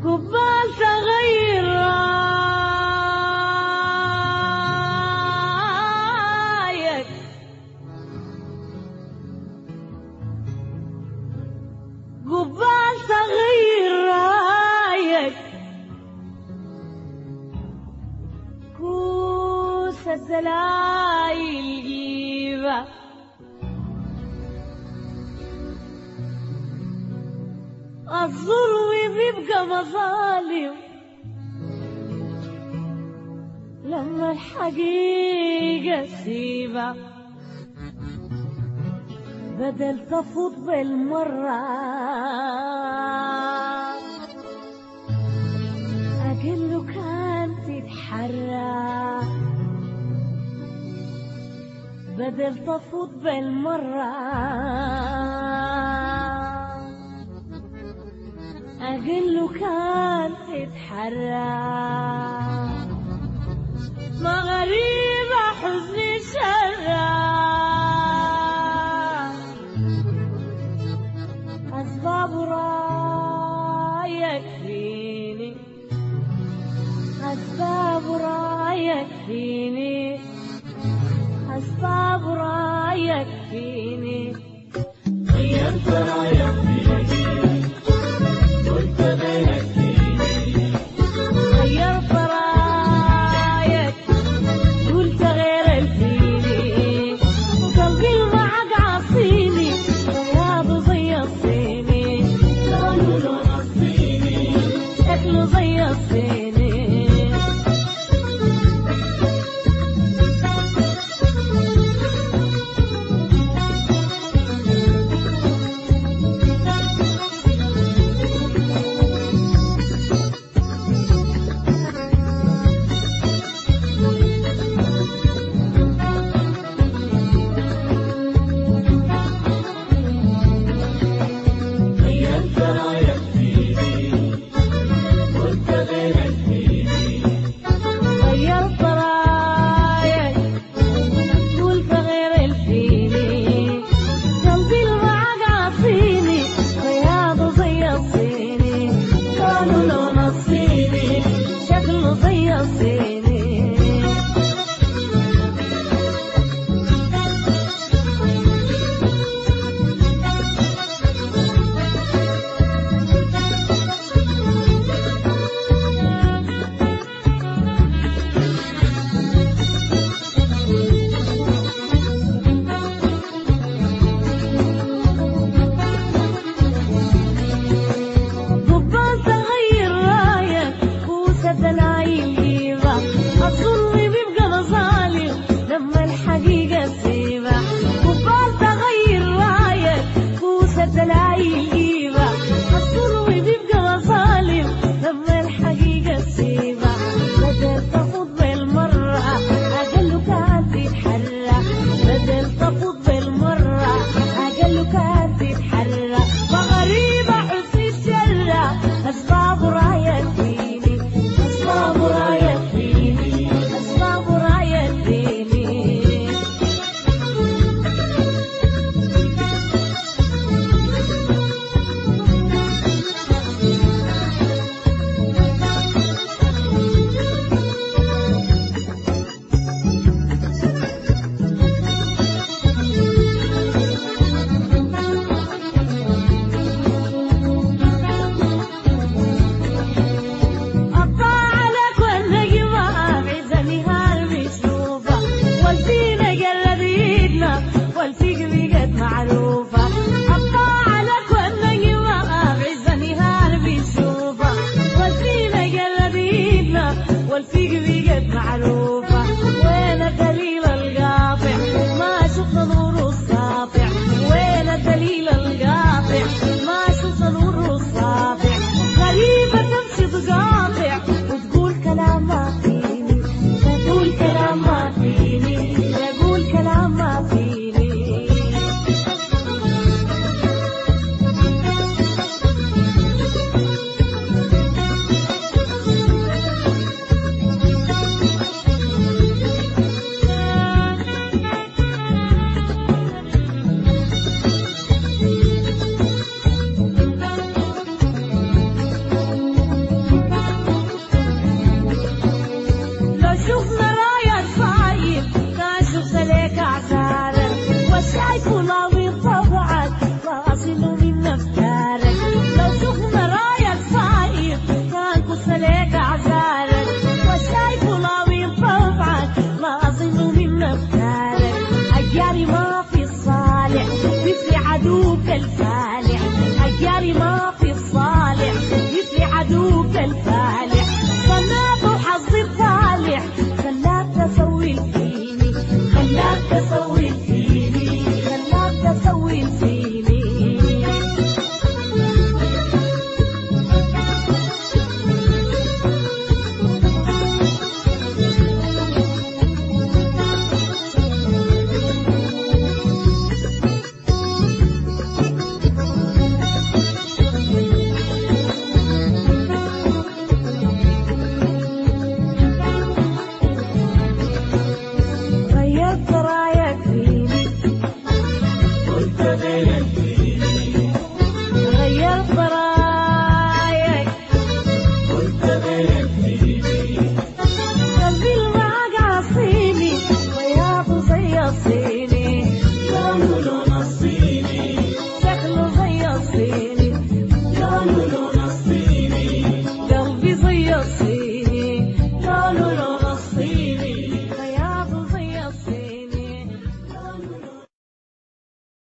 قبال تغير رايك، قبال تغير رايك، كوس الدلايل جيبه الظلم بيبقى مظالم لما الحقيقة تسيبها، بدل تفوت بالمرة أقل كان تتحرى، بدل تفوت بالمرة أقل كان تتحرى. ما غريبة حزني شرى، أسباب رايك فيني، أسباب رايك فيني، أسباب رايك فيني. غيرت رايك فيني وانت غيرك فيني، غيرت رايك قلت غيرك فيني، وقلبي المعق عصيني وياضه زي الصيني، لونه لون الصيني شكله زي الصيني. ما في الصالح، يفري عدوك الفارق.